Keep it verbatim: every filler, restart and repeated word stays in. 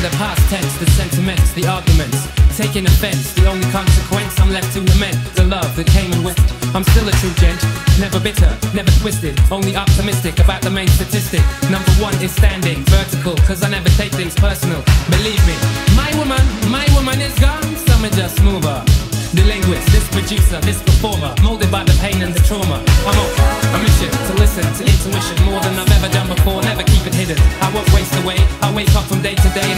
the past tense, the sentiments, the arguments. Taking offense, the only consequence I'm left to lament. The love that came and went. I'm still a true gent, never bitter, never twisted. Only optimistic about the main statistic. Number one is standing vertical, cause I never take things personal. Believe me, my woman, my woman is gone. Some are just move her. The linguist, this producer, this performer, molded by the pain and the trauma. I'm on a mission to listen to intuition more than I've ever done before. Never keep it hidden. I won't waste away. I wake up from day to day